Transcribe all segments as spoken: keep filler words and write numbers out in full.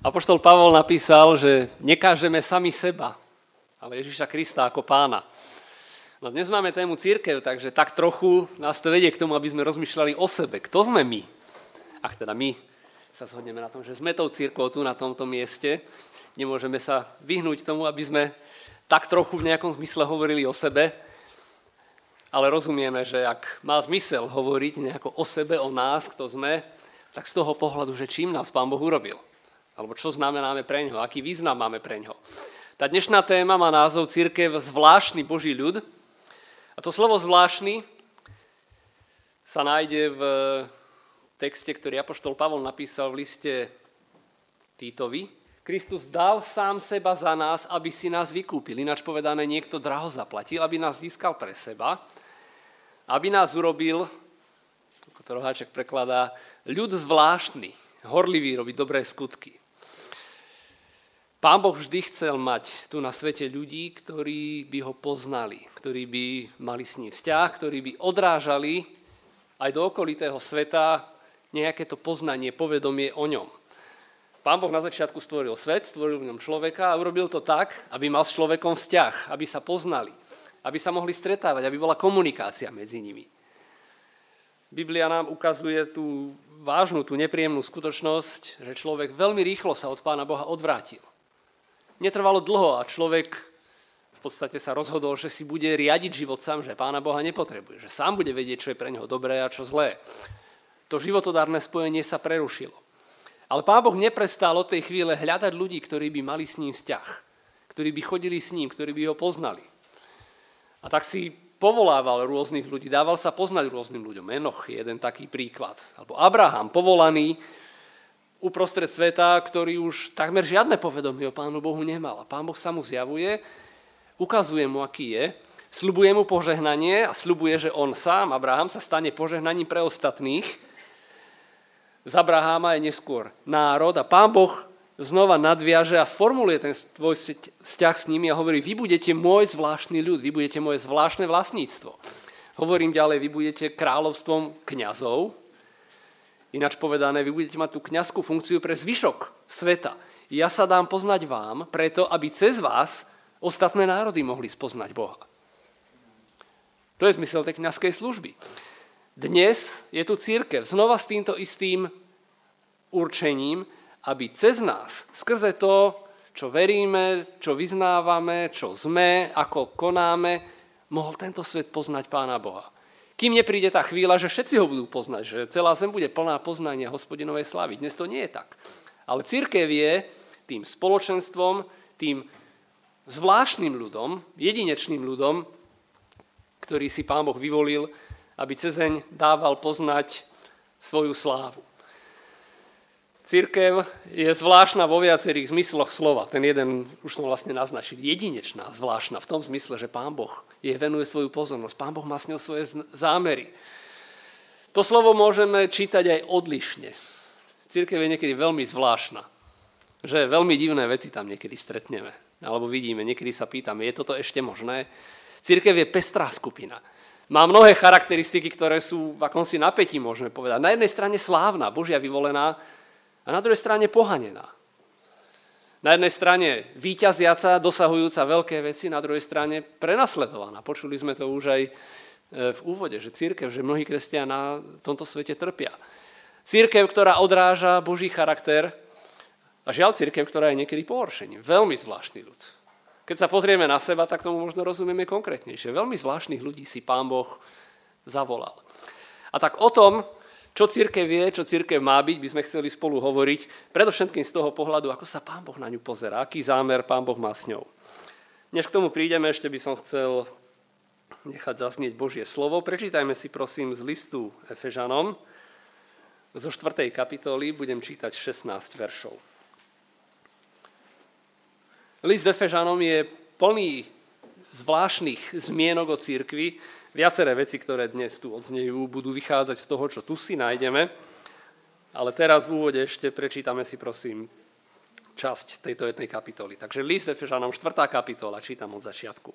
Apoštol Pavol napísal, že nekážeme sami seba, ale Ježiša Krista ako pána. No dnes máme tému cirkev, takže tak trochu nás to vedie k tomu, aby sme rozmýšľali o sebe. Kto sme my? Ach, teda my sa zhodneme na tom, že sme tou cirkvou tu na tomto mieste. Nemôžeme sa vyhnúť tomu, aby sme tak trochu v nejakom zmysle hovorili o sebe, ale rozumieme, že ak má zmysel hovoriť nejako o sebe, o nás, kto sme, tak z toho pohľadu, že čím nás Pán Boh urobil. Alebo čo znamenáme preňho, aký význam máme preňho. Tá dnešná téma má názov Cirkev zvláštny Boží ľud. A to slovo zvláštny sa nájde v texte, ktorý apoštol Pavol napísal v liste Títovi. Kristus dal sám seba za nás, aby si nás vykúpil. Ináč povedané, niekto draho zaplatil, aby nás získal pre seba. Aby nás urobil, ako to Roháček prekladá, ľud zvláštny, horlivý, robiť dobré skutky. Pán Boh vždy chcel mať tu na svete ľudí, ktorí by ho poznali, ktorí by mali s ním vzťah, ktorí by odrážali aj do okolitého sveta nejaké to poznanie, povedomie o ňom. Pán Boh na začiatku stvoril svet, stvoril v ňom človeka a urobil to tak, aby mal s človekom vzťah, aby sa poznali, aby sa mohli stretávať, aby bola komunikácia medzi nimi. Biblia nám ukazuje tú vážnu, tú nepríjemnú skutočnosť, že človek veľmi rýchlo sa od Pána Boha odvrátil. Netrvalo dlho a človek v podstate sa rozhodol, že si bude riadiť život sám, že Pána Boha nepotrebuje, že sám bude vedieť, čo je pre neho dobré a čo zlé. To životodárne spojenie sa prerušilo. Ale Pán Boh neprestal od tej chvíle hľadať ľudí, ktorí by mali s ním vzťah, ktorí by chodili s ním, ktorí by ho poznali. A tak si povolával rôznych ľudí, dával sa poznať rôznym ľuďom. Enoch je jeden taký príklad. Alebo Abraham, povolaný uprostred sveta, ktorý už takmer žiadne povedomie o Pánu Bohu nemal. A Pán Boh sa mu zjavuje, ukazuje mu, aký je, sľubuje mu požehnanie a sľubuje, že on sám, Abraham, sa stane požehnaním pre ostatných. Z Abraháma je neskôr národ a Pán Boh znova nadviaže a sformuluje ten svoj vzťah s nimi a hovorí, vy budete môj zvláštny ľud, vy budete moje zvláštne vlastníctvo. Hovorím ďalej, vy budete kráľovstvom kňazov, ináč povedané, vy budete mať tú kňazskú funkciu pre zvyšok sveta. Ja sa dám poznať vám, preto, aby cez vás ostatné národy mohli spoznať Boha. To je zmysel tej kňazskej služby. Dnes je tu cirkev znova s týmto istým určením, aby cez nás, skrze to, čo veríme, čo vyznávame, čo sme, ako konáme, mohol tento svet poznať Pána Boha. Kým nepríde tá chvíľa, že všetci ho budú poznať, že celá zem bude plná poznania Hospodinovej slávy. Dnes to nie je tak. Ale cirkev je tým spoločenstvom, tým zvláštnym ľudom, jedinečným ľudom, ktorý si Pán Boh vyvolil, aby cezeň dával poznať svoju slávu. Cirkev je zvláštna vo viacerých zmysloch slova. Ten jeden už som vlastne naznačil. Jedinečná, zvláštna v tom zmysle, že Pán Boh jej venuje svoju pozornosť. Pán Boh má s ňou svoje zámery. To slovo môžeme čítať aj odlišne. Cirkev je niekedy veľmi zvláštna. Že veľmi divné veci tam niekedy stretneme. Alebo vidíme, niekedy sa pýtame, je toto ešte možné? Cirkev je pestrá skupina. Má mnohé charakteristiky, ktoré sú v akomsi napätí, môžeme povedať. Na jednej strane slávna, Božia vyvolená, a na druhej strane pohanená. Na jednej strane víťaziaca, dosahujúca veľké veci, na druhej strane prenasledovaná. Počuli sme to už aj v úvode, že cirkev, že mnohí kresťania na tomto svete trpia. Cirkev, ktorá odráža Boží charakter a žiaľ cirkev, ktorá je niekedy pohoršením. Veľmi zvláštny ľud. Keď sa pozrieme na seba, tak tomu možno rozumieme konkrétnejšie. Veľmi zvláštnych ľudí si Pán Boh zavolal. A tak o tom, čo cirkev je, čo cirkev má byť, by sme chceli spolu hovoriť, predovšetkým z toho pohľadu, ako sa Pán Boh na ňu pozerá, aký zámer Pán Boh má s ňou. Než k tomu prídeme, ešte by som chcel nechať zaznieť Božie slovo. Prečítajme si prosím z listu Efežanom, zo štvrtej kapitoly, budem čítať šestnásť veršov. List Efežanom je plný zvláštnych zmienok o cirkvi. Viaceré veci, ktoré dnes tu odznejú, budú vychádzať z toho, čo tu si nájdeme. Ale teraz v úvode ešte prečítame si, prosím, časť tejto jednej kapitoly. Takže list Efežanom, štvrtá kapitola, čítam od začiatku.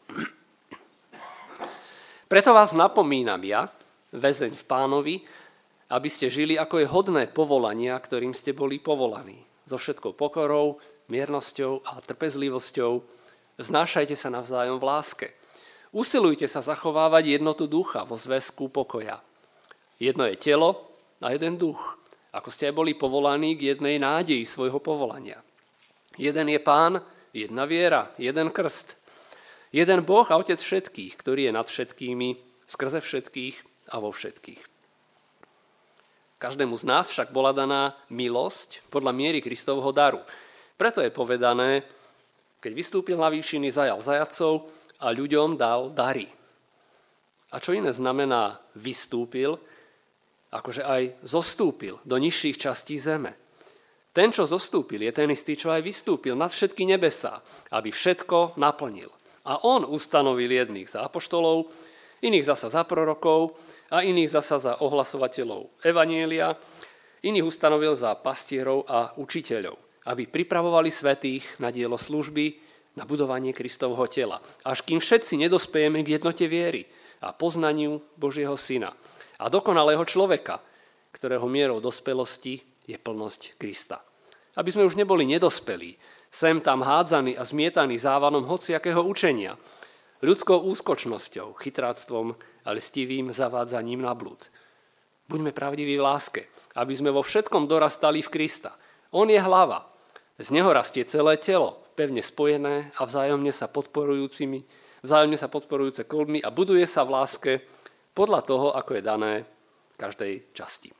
Preto vás napomínam ja, väzeň v Pánovi, aby ste žili, ako je hodné povolania, ktorým ste boli povolaní. so všetkou pokorou, miernosťou a trpezlivosťou. Znášajte sa navzájom v láske. Usilujte sa zachovávať jednotu ducha vo zväzku pokoja. Jedno je telo a jeden duch, ako ste aj boli povolaní k jednej nádeji svojho povolania. Jeden je Pán, jedna viera, jeden krst. Jeden Boh a Otec všetkých, ktorý je nad všetkými, skrze všetkých a vo všetkých. Každému z nás však bola daná milosť podľa miery Kristovho daru. Preto je povedané, keď vystúpil na výšiny, zajal zajacov a ľuďom dal dary. A čo iné znamená vystúpil, akože aj zostúpil do nižších častí zeme. Ten, čo zostúpil, je ten istý, čo aj vystúpil nad všetky nebesá, aby všetko naplnil. A on ustanovil jedných za apoštolov, iných zasa za prorokov a iných zasa za ohlasovateľov evanjelia, iných ustanovil za pastierov a učiteľov, aby pripravovali svätých na dielo služby, na budovanie Kristovho tela, až kým všetci nedospejeme k jednote viery a poznaniu Božieho Syna a dokonalého človeka, ktorého mierou dospelosti je plnosť Krista. Aby sme už neboli nedospelí, sem tam hádzaní a zmietaní závanom hociakého učenia, ľudskou úskočnosťou, chytráctvom a listivým zavádzaním na blúd. Buďme pravdiví v láske, aby sme vo všetkom dorastali v Krista. On je hlava. Z neho rastie celé telo, pevne spojené a vzájomne sa podporujúcimi, vzájomne sa podporujúce klbmi a buduje sa v láske podľa toho, ako je dané každej časti.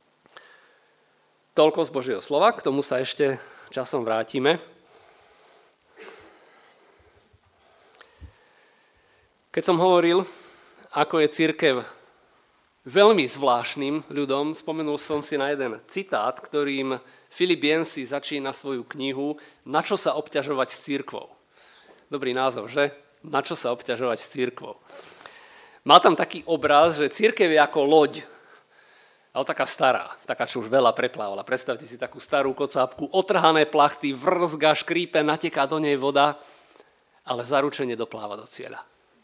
Toľko z Božieho slova, k tomu sa ešte časom vrátime. Keď som hovoril, ako je cirkev veľmi zvláštnym ľudom, spomenul som si na jeden citát, ktorým Filip Yancey začína svoju knihu Na čo sa obťažovať s cirkvou. Dobrý názov, že? Na čo sa obťažovať s cirkvou. Má tam taký obraz, že cirkev je ako loď, ale taká stará, taká, čo už veľa preplávala. Predstavte si takú starú kocápku, otrhané plachty, vrzga, škrípe, nateká do nej voda, ale zaručene dopláva do cieľa.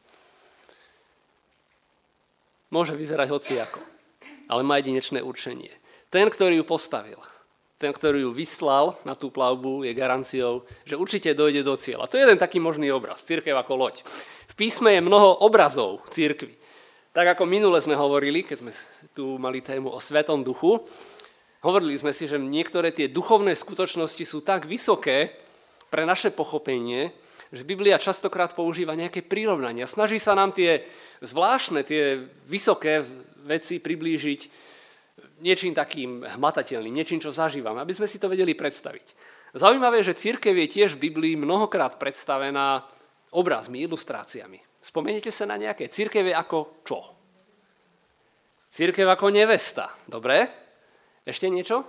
Môže vyzerať hociako, ale má jedinečné určenie. Ten, ktorý ju postavil, ten, ktorý ju vyslal na tú plavbu, je garanciou, že určite dojde do cieľa. To je jeden taký možný obraz, cirkev ako loď. V písme je mnoho obrazov cirkvi. Tak ako minule sme hovorili, keď sme tu mali tému o Svetom duchu, hovorili sme si, že niektoré tie duchovné skutočnosti sú tak vysoké pre naše pochopenie, že Biblia častokrát používa nejaké prirovnania. Snaží sa nám tie zvláštne, tie vysoké veci priblížiť niečím takým hmatateľným, niečím, čo zažívame, aby sme si to vedeli predstaviť. Zaujímavé je, že cirkev je tiež v Biblii mnohokrát predstavená obrazmi, ilustráciami. Spomeniete sa na nejaké? Cirkev je ako čo? Cirkev ako nevesta. Dobre? Ešte niečo?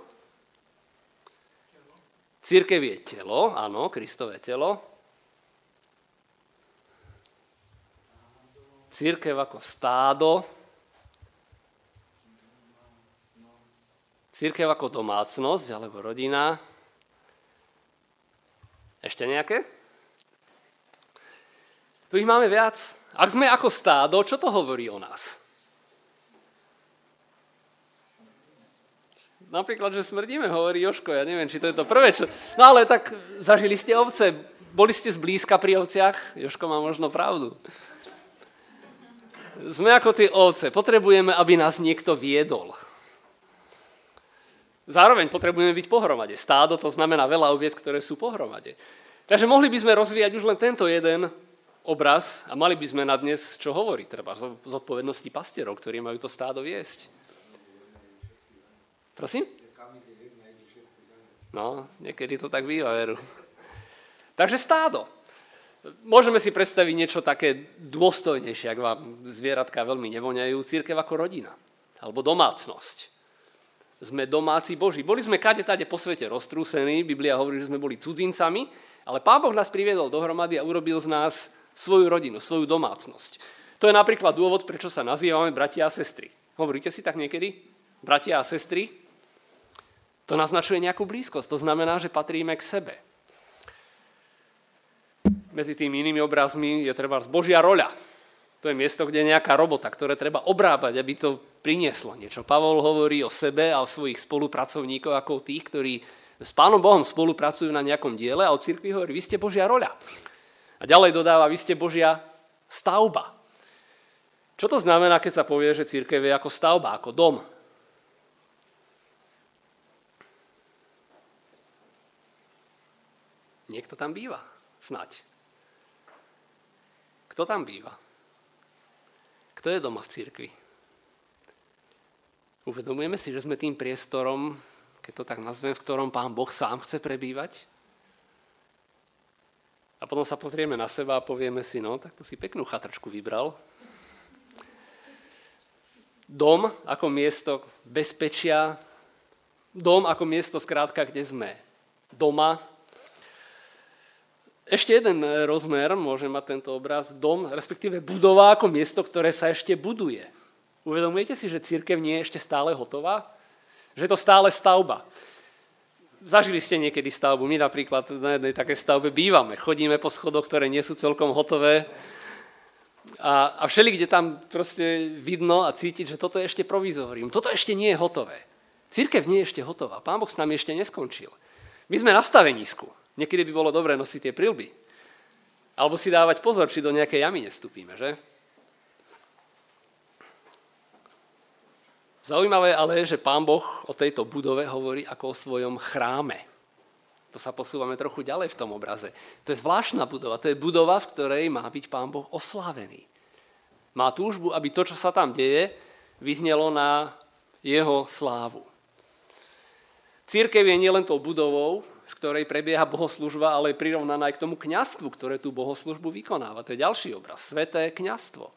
Cirkev je telo, áno, Kristové telo. Cirkev ako stádo. Cirkev ako domácnosť alebo rodina. Ešte nejaké? Tu ich máme viac. Ak sme ako stádo, čo to hovorí o nás? Napríklad, že smrdíme, hovorí Jožko. Ja neviem, či to je to prvé. Čo... No ale tak zažili ste ovce. Boli ste zblízka pri ovciach? Jožko má možno pravdu. Sme ako tie ovce. Potrebujeme, aby nás niekto viedol. Zároveň potrebujeme byť pohromade. Stádo to znamená veľa oviec, ktoré sú pohromade. Takže mohli by sme rozvíjať už len tento jeden obraz a mali by sme na dnes čo hovoriť. Treba z odpovednosti pastierov, ktorí majú to stádo viesť. Prosím? No, niekedy to tak býva, veru. Takže stádo. Môžeme si predstaviť niečo také dôstojnejšie, ak vám zvieratka veľmi nevoňajú. Cirkev ako rodina, alebo domácnosť. Sme domáci Boží. Boli sme kade tade po svete roztrúsení, Biblia hovorí, že sme boli cudzincami, ale Pán Boh nás priviedol dohromady a urobil z nás svoju rodinu, svoju domácnosť. To je napríklad dôvod, prečo sa nazývame bratia a sestry. Hovoríte si tak niekedy? Bratia a sestry? To naznačuje nejakú blízkosť. To znamená, že patríme k sebe. Medzi tými inými obrazmi je treba Božia roľa. To je miesto, kde je nejaká robota, ktoré treba obrábať, aby to prinieslo niečo. Pavol hovorí o sebe a o svojich spolupracovníkoch ako tých, ktorí S Pánom Bohom spolupracujú na nejakom diele a o cirkvi hovorí, vy ste Božia roľa. A ďalej dodáva, vy ste Božia stavba. Čo to znamená, keď sa povie, že cirkev je ako stavba, ako dom? Niekto tam býva, snaď. Kto tam býva? Kto je doma v cirkvi? Uvedomujeme si, že sme tým priestorom, keď to tak nazvem, v ktorom Pán Boh sám chce prebývať? A potom sa pozrieme na seba a povieme si, no, tak to si peknú chatrčku vybral. Dom ako miesto bezpečia, dom ako miesto skrátka, kde sme doma. Ešte jeden rozmer môže mať tento obraz, dom, respektíve budova ako miesto, ktoré sa ešte buduje. Uvedomujete si, že cirkev nie je ešte stále hotová? Že je to stále stavba. Zažili ste niekedy stavbu? My napríklad na jednej takej stavbe bývame. Chodíme po schodoch, ktoré nie sú celkom hotové. A, a všeli, kde tam proste vidno a cítiť, že toto je ešte provizórium. Toto ešte nie je hotové. Cirkev nie je ešte hotová. Pán Boh s nami ešte neskončil. My sme na stavenisku. Niekedy by bolo dobré nosiť tie prilby. Alebo si dávať pozor, či do nejakej jamy nestúpime, že? Zaujímavé ale je, že Pán Boh o tejto budove hovorí ako o svojom chráme. To sa posúvame trochu ďalej v tom obraze. To je zvláštna budova. To je budova, v ktorej má byť Pán Boh oslávený. Má túžbu, aby to, čo sa tam deje, vyznelo na jeho slávu. Cirkev je nielen tou budovou, v ktorej prebieha bohoslužba, ale je prirovnaná aj k tomu kňazstvu, ktoré tú bohoslužbu vykonáva. To je ďalší obraz. Sveté kňazstvo.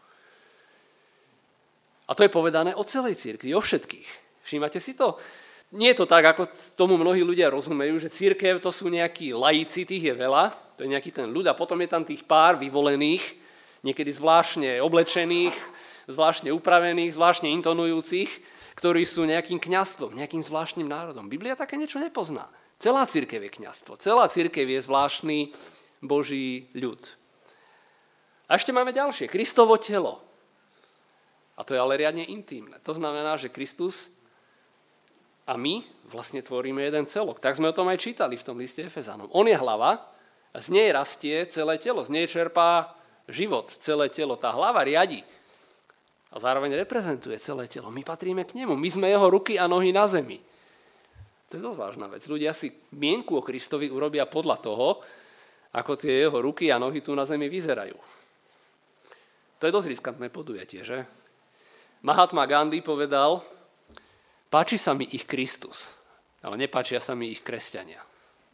A to je povedané o celej cirkvi, o všetkých. Všímate si to? Nie je to tak, ako tomu mnohí ľudia rozumejú, že cirkev to sú nejakí laici, tých je veľa, to je nejaký ten ľud, a potom je tam tých pár vyvolených, niekedy zvláštne oblečených, zvláštne upravených, zvláštne intonujúcich, ktorí sú nejakým kňazstvom, nejakým zvláštnym národom. Biblia také niečo nepozná. Celá cirkev je kňazstvo, celá cirkev je zvláštny Boží ľud. A ešte máme ďalšie, Kristovo telo. A to je ale riadne intímne. To znamená, že Kristus a my vlastne tvoríme jeden celok. Tak sme o tom aj čítali v tom liste Efezanom. On je hlava a z nej rastie celé telo. Z nej čerpá život, celé telo. Tá hlava riadi a zároveň reprezentuje celé telo. My patríme k nemu. My sme jeho ruky a nohy na zemi. To je dosť vážna vec. Ľudia si mienku o Kristovi urobia podľa toho, ako tie jeho ruky a nohy tu na zemi vyzerajú. To je dosť riskantné podujatie, že? Mahatma Gandhi povedal, páči sa mi ich Kristus, ale nepáčia sa mi ich kresťania.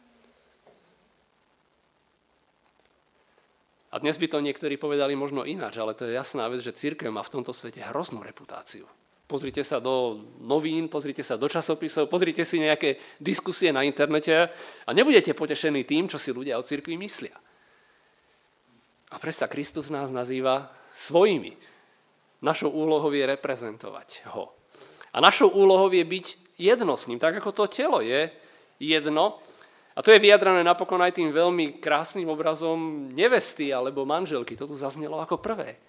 A dnes by to niektorí povedali možno ináč, ale to je jasná vec, že cirkev má v tomto svete hroznú reputáciu. Pozrite sa do novín, pozrite sa do časopisov, pozrite si nejaké diskusie na internete a nebudete potešení tým, čo si ľudia o cirkvi myslia. A presta Kristus nás nazýva svojimi. Našou úlohou je reprezentovať ho. A našou úlohou je byť jedno s ním, tak ako to telo je jedno. A to je vyjadrené napokon aj tým veľmi krásnym obrazom nevesty alebo manželky. To tu zaznelo ako prvé.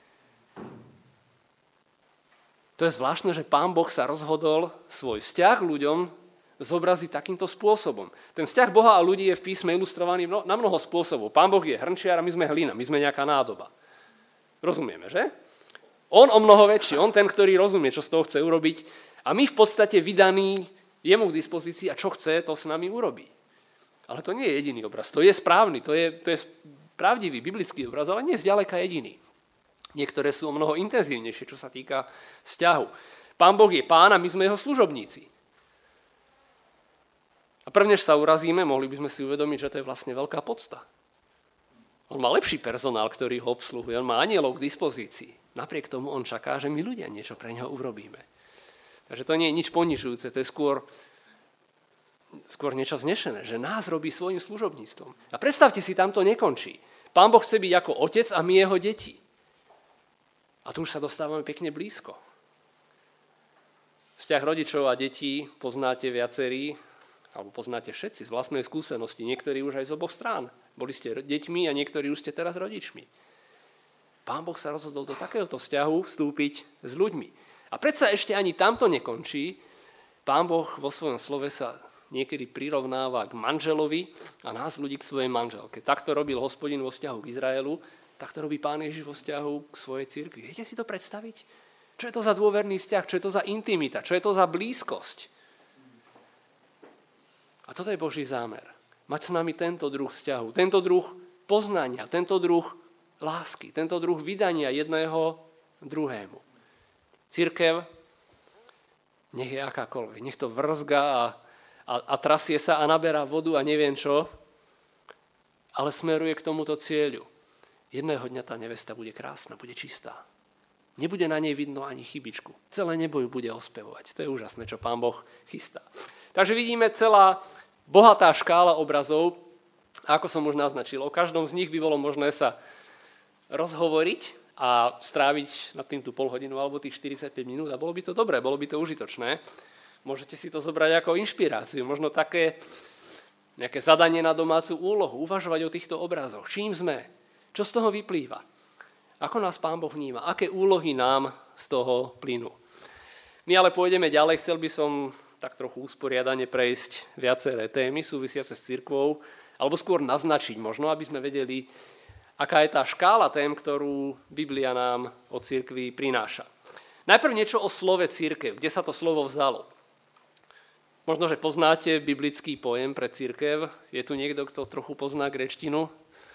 To je zvláštne, že Pán Boh sa rozhodol svoj vzťah k ľuďom zobraziť takýmto spôsobom. Ten vzťah Boha a ľudí je v písme ilustrovaný na mnoho spôsobov. Pán Boh je hrnčiar a my sme hlina, my sme nejaká nádoba. Rozumieme, že? On o mnoho väčší, on ten, ktorý rozumie, čo z toho chce urobiť. A my v podstate vydaní jemu k dispozícii a čo chce, to s nami urobí. Ale to nie je jediný obraz. To je správny, to je, to je pravdivý biblický obraz, ale nie zďaleka jediný. Niektoré sú o mnoho intenzívnejšie, čo sa týka vzťahu. Pán Boh je pán a my sme jeho služobníci. A prvnež sa urazíme, mohli by sme si uvedomiť, že to je vlastne veľká podsta. On má lepší personál, ktorý ho obsluhuje, on má anielov k dispozícii. Napriek tomu on čaká, že my ľudia niečo pre neho urobíme. Takže to nie je nič ponižujúce, to je skôr, skôr niečo vznešené, že nás robí svojim služobníctvom. A predstavte si, tam to nekončí. Pán Boh chce byť ako otec a my jeho deti. A tu už sa dostávame pekne blízko. Vzťah rodičov a detí poznáte viacerí, alebo poznáte všetci z vlastnej skúsenosti, niektorí už aj z oboch strán. Boli ste deťmi a niektorí už ste teraz rodičmi. Pán Boh sa rozhodol do takéhoto vzťahu vstúpiť s ľuďmi. A predsa ešte ani tamto nekončí. Pán Boh vo svojom slove sa niekedy prirovnáva k manželovi a nás ľudí k svojej manželke. Takto robil Hospodin vo vzťahu k Izraelu, takto robí Pán Ježiš vo vzťahu k svojej cirkvi. Viete si to predstaviť? Čo je to za dôverný vzťah? Čo je to za intimita? Čo je to za blízkosť? A toto je Boží zámer. Mať s nami tento druh vzťahu, tento druh poznania, tento druh lásky, tento druh vydania jedného druhému. Cirkev, nech je akákoľvek, nech to vrzga a, a, a trasie sa a naberá vodu a neviem čo, ale smeruje k tomuto cieľu. Jedného dňa tá nevesta bude krásna, bude čistá. Nebude na nej vidno ani chybičku. Celé nebo ju bude ospevovať. To je úžasné, čo Pán Boh chystá. Takže vidíme celá bohatá škála obrazov, ako som už naznačil. O každom z nich by bolo možné sa rozhovoriť a stráviť nad tým tú pol hodinu alebo tých štyridsaťpäť minút a bolo by to dobré, bolo by to užitočné. Môžete si to zobrať ako inšpiráciu, možno také nejaké zadanie na domácu úlohu, uvažovať o týchto obrazoch. Čím sme? Čo z toho vyplýva? Ako nás Pán Boh vníma? Aké úlohy nám z toho plynú? My ale pôjdeme ďalej, chcel by som tak trochu usporiadane prejsť viaceré témy súvisiace s cirkvou, alebo skôr naznačiť možno, aby sme vedeli, aká je tá škála tém, ktorú Biblia nám o cirkvi prináša. Najprv niečo o slove cirkev, kde sa to slovo vzalo. Možno, že poznáte biblický pojem pre cirkev. Je tu niekto, kto trochu pozná gréčtinu?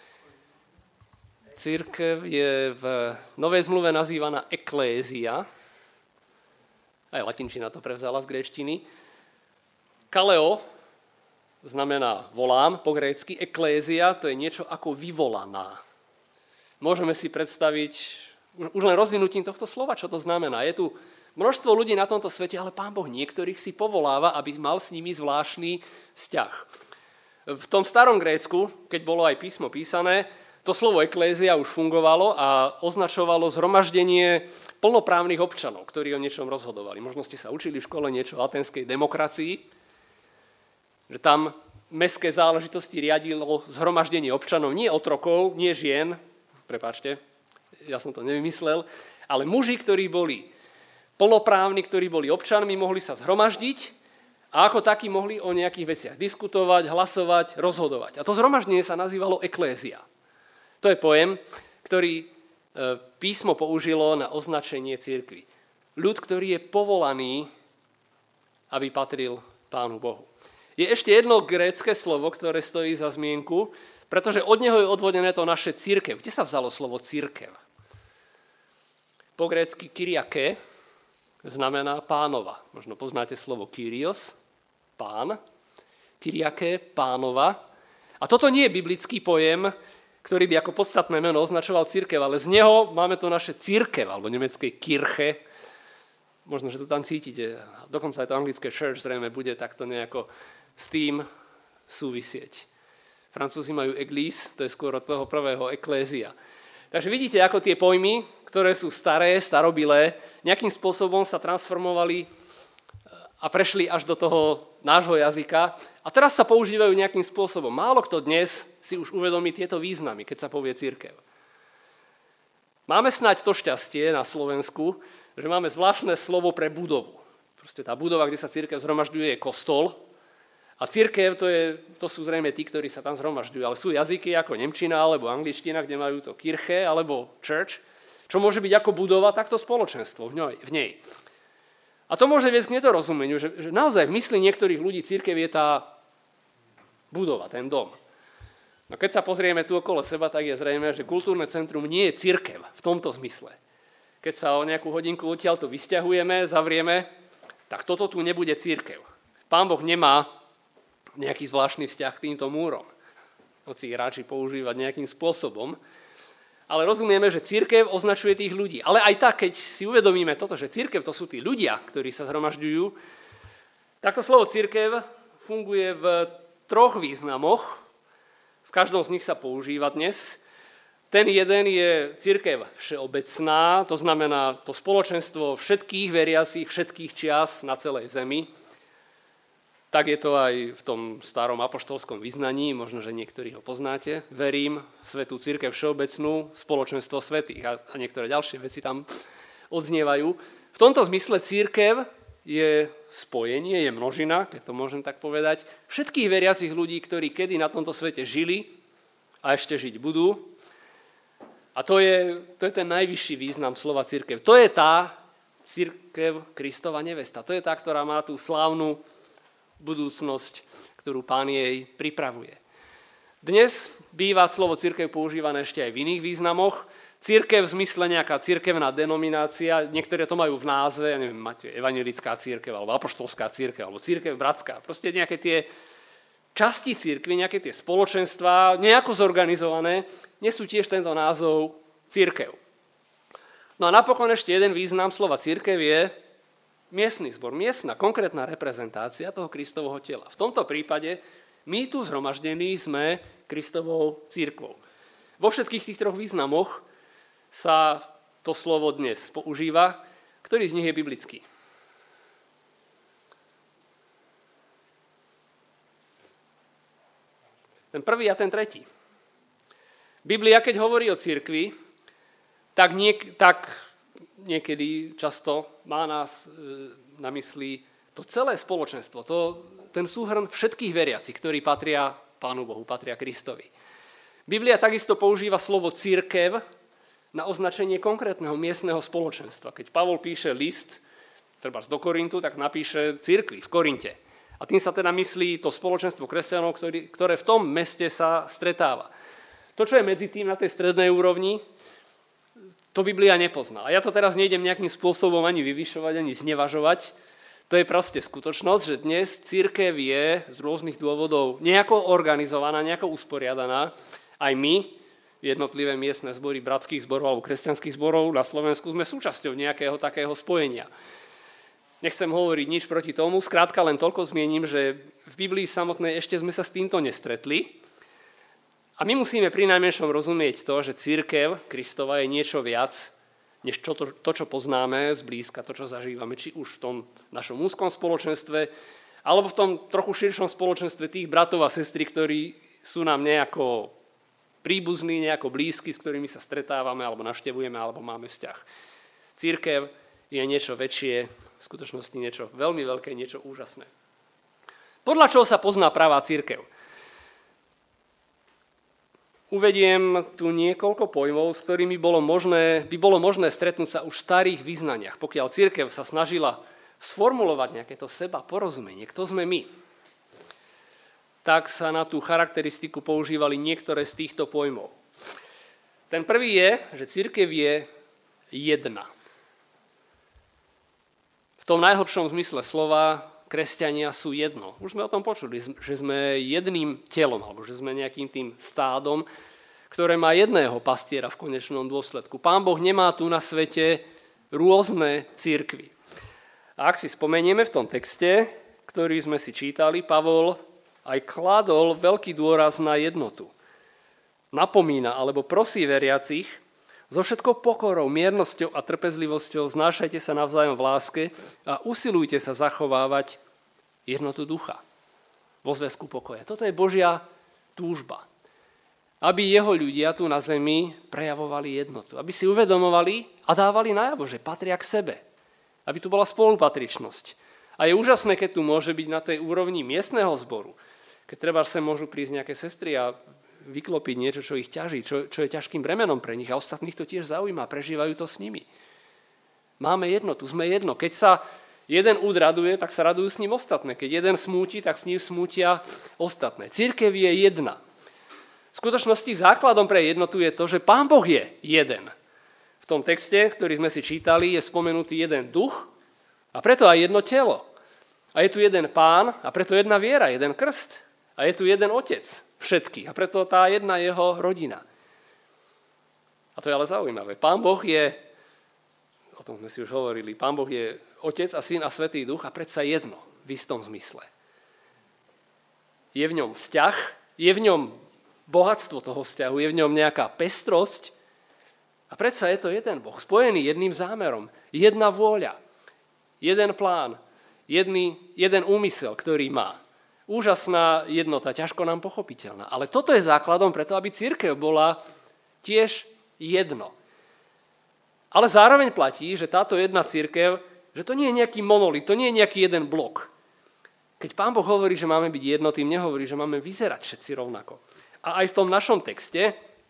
Cirkev je v Novej zmluve nazývaná eklézia. Aj latinčina to prevzala z gréčtiny. Kaleo znamená volám po grécky. Eklézia to je niečo ako vyvolaná. Môžeme si predstaviť už len rozvinutím tohto slova, čo to znamená. Je tu množstvo ľudí na tomto svete, ale Pán Boh niektorých si povoláva, aby mal s nimi zvláštny vzťah. V tom starom Grécku, keď bolo aj písmo písané, to slovo eklézia už fungovalo a označovalo zhromaždenie plnoprávnych občanov, ktorí o niečom rozhodovali. Možno ste sa učili v škole niečo o aténskej demokracii, že tam mestské záležitosti riadilo zhromaždenie občanov, nie otrokov, nie žien, prepáčte, ja som to nevymyslel, ale muži, ktorí boli plnoprávni, ktorí boli občanmi, mohli sa zhromaždiť a ako takí mohli o nejakých veciach diskutovať, hlasovať, rozhodovať. A to zhromaždenie sa nazývalo eklézia. To je pojem, ktorý písmo použilo na označenie cirkvi. Ľud, ktorý je povolaný, aby patril Pánu Bohu. Je ešte jedno grécke slovo, ktoré stojí za zmienku, pretože od neho je odvodené to naše cirkev. Kde sa vzalo slovo cirkev? Po grécky kyriake znamená pánova. Možno poznáte slovo kyrios, pán. Kyriake, pánova. A toto nie je biblický pojem, ktorý by ako podstatné meno označoval cirkev, ale z neho máme to naše cirkev, alebo nemecké kirche. Možno, že to tam cítite. Dokonca aj to anglické church zrejme bude takto nejako s tým súvisieť. Francúzi majú église, to je skôr od toho prvého eklézia. Takže vidíte, ako tie pojmy, ktoré sú staré, starobilé, nejakým spôsobom sa transformovali a prešli až do toho nášho jazyka a teraz sa používajú nejakým spôsobom. Málo kto dnes si už uvedomí tieto významy, keď sa povie cirkev. Máme snáď to šťastie na Slovensku, že máme zvláštne slovo pre budovu. Proste tá budova, kde sa cirkev zhromažďuje, je kostol. A cirkev, to, je, to sú zrejme tí, ktorí sa tam zhromažďujú. Ale sú jazyky ako nemčina alebo angličtina, kde majú to kirche alebo church, čo môže byť ako budova, takto spoločenstvo v, ňoj, v nej. A to môže viesť k nedorozumeniu, že, že naozaj v mysli niektorých ľudí cirkev je tá budova, ten dom. No keď sa pozrieme tu okolo seba, tak je zrejme, že kultúrne centrum nie je cirkev v tomto zmysle. Keď sa o nejakú hodinku odtiaľto vysťahujeme, zavrieme, tak toto tu nebude cirkev. Pán Boh nemá nejaký zvláštny vzťah k týmto múrom. Hoci ich radši používať nejakým spôsobom. Ale rozumieme, že cirkev označuje tých ľudí. Ale aj tak, keď si uvedomíme toto, že cirkev to sú tí ľudia, ktorí sa zhromažďujú, tak to slovo cirkev funguje v troch významoch. V každom z nich sa používa dnes. Ten jeden je cirkev všeobecná, to znamená to spoločenstvo všetkých veriacich, všetkých čias na celej zemi. Tak je to aj v tom starom apoštolskom vyznaní, možno, že niektorí ho poznáte. Verím v svätú cirkev všeobecnú, spoločenstvo svätých a, a niektoré ďalšie veci tam odznievajú. V tomto zmysle cirkev je spojenie, je množina, keď to môžem tak povedať, všetkých veriacich ľudí, ktorí kedy na tomto svete žili a ešte žiť budú. A to je, to je ten najvyšší význam slova cirkev. To je tá cirkev Kristova nevesta. To je tá, ktorá má tú slávnu budúcnosť, ktorú Pán jej pripravuje. Dnes býva slovo cirkev používané ešte aj v iných významoch. Cirkev v zmysle nejaká cirkevná denominácia, niektoré to majú v názve, ja neviem, máte evanjelická cirkev, alebo apoštolská cirkev, alebo cirkev bratská. Proste nejaké tie časti cirkvi, nejaké tie spoločenstvá, nejako zorganizované, nesú tiež tento názov cirkev. No a napokon ešte jeden význam slova cirkev je miestny zbor, miestna, konkrétna reprezentácia toho Kristovho tela. V tomto prípade my tu zhromaždení sme Kristovou cirkvou. Vo všetkých tých troch významoch sa to slovo dnes používa. Ktorý z nich je biblický? Ten prvý a ten tretí. Biblia, keď hovorí o cirkvi, tak, niek- tak niekedy často má nás e, na mysli to celé spoločenstvo, to, ten súhrn všetkých veriacich, ktorí patria Pánu Bohu, patria Kristovi. Biblia takisto používa slovo cirkev na označenie konkrétneho miestneho spoločenstva. Keď Pavol píše list, treba do Korintu, tak napíše cirkvi v Korinte. A tým sa teda myslí to spoločenstvo kresťanov, ktorý, ktoré v tom meste sa stretáva. To, čo je medzi tým na tej strednej úrovni, to Biblia nepozná. A ja to teraz nejdem nejakým spôsobom ani vyvyšovať, ani znevažovať. To je proste skutočnosť, že dnes cirkev je z rôznych dôvodov nejako organizovaná, nejako usporiadaná. Aj my, jednotlivé miestne zbory bratských zborov alebo kresťanských zborov na Slovensku, sme súčasťou nejakého takého spojenia. Nechcem hovoriť nič proti tomu, skrátka len toľko zmiením, že v Biblii samotnej ešte sme sa s týmto nestretli. A my musíme pri najmenšom rozumieť to, že cirkev Kristova je niečo viac, než čo to, to, čo poznáme zblízka, to, čo zažívame, či už v tom našom úzkom spoločenstve, alebo v tom trochu širšom spoločenstve tých bratov a sestry, ktorí sú nám nejako príbuzní, nejako blízky, s ktorými sa stretávame, alebo navštevujeme, alebo máme vzťah. Cirkev je niečo väčšie, v skutočnosti niečo veľmi veľké, niečo úžasné. Podľa čoho sa pozná pravá cirkev? Uvediem tu niekoľko pojmov, s ktorými bolo možné, by bolo možné stretnúť sa už v starých význaniach. Pokiaľ cirkev sa snažila sformulovať nejaké to seba porozumenie, kto sme my, tak sa na tú charakteristiku používali niektoré z týchto pojmov. Ten prvý je, že cirkev je jedna. V tom najhlbšom zmysle slova kresťania sú jedno. Už sme o tom počuli, že sme jedným telom, alebo že sme nejakým tým stádom, ktoré má jedného pastiera v konečnom dôsledku. Pán Boh nemá tu na svete rôzne cirkvy. A ak si spomenieme v tom texte, ktorý sme si čítali, Pavol aj kladol veľký dôraz na jednotu. Napomína alebo prosí veriacich, so všetkou pokorou, miernosťou a trpezlivosťou znášajte sa navzájom v láske a usilujte sa zachovávať jednotu ducha vo zväzku pokoja. Toto je Božia túžba. Aby jeho ľudia tu na zemi prejavovali jednotu. Aby si uvedomovali a dávali najavo, že patria k sebe. Aby tu bola spolupatričnosť. A je úžasné, keď tu môže byť na tej úrovni miestneho zboru. Keď treba sem môžu prísť nejaké sestry a vyklopiť niečo, čo ich ťaží, čo, čo je ťažkým bremenom pre nich a ostatných to tiež zaujíma, prežívajú to s nimi. Máme jednotu, sme jedno. Keď sa jeden úd raduje, tak sa radujú s ním ostatné. Keď jeden smúti, tak s ním smútia ostatné. Cirkev je jedna. V skutočnosti základom pre jednotu je to, že Pán Boh je jeden. V tom texte, ktorý sme si čítali, je spomenutý jeden duch a preto aj jedno telo. A je tu jeden Pán a preto jedna viera, jeden krst. A je tu jeden Otec všetkých. A preto tá jedna jeho rodina. A to je ale zaujímavé. Pán Boh je, o tom sme si už hovorili, Pán Boh je Otec a Syn a Svätý Duch a predsa jedno v istom zmysle. Je v ňom vzťah, je v ňom bohatstvo toho vzťahu, je v ňom nejaká pestrosť a predsa je to jeden Boh, spojený jedným zámerom, jedna vôľa, jeden plán, jedný, jeden úmysel, ktorý má. Úžasná jednota, ťažko nám pochopiteľná. Ale toto je základom preto, aby cirkev bola tiež jedno. Ale zároveň platí, že táto jedna cirkev Že to nie je nejaký monolit, to nie je nejaký jeden blok. Keď Pán Boh hovorí, že máme byť jednotým, nehovorí, že máme vyzerať všetci rovnako. A aj v tom našom texte,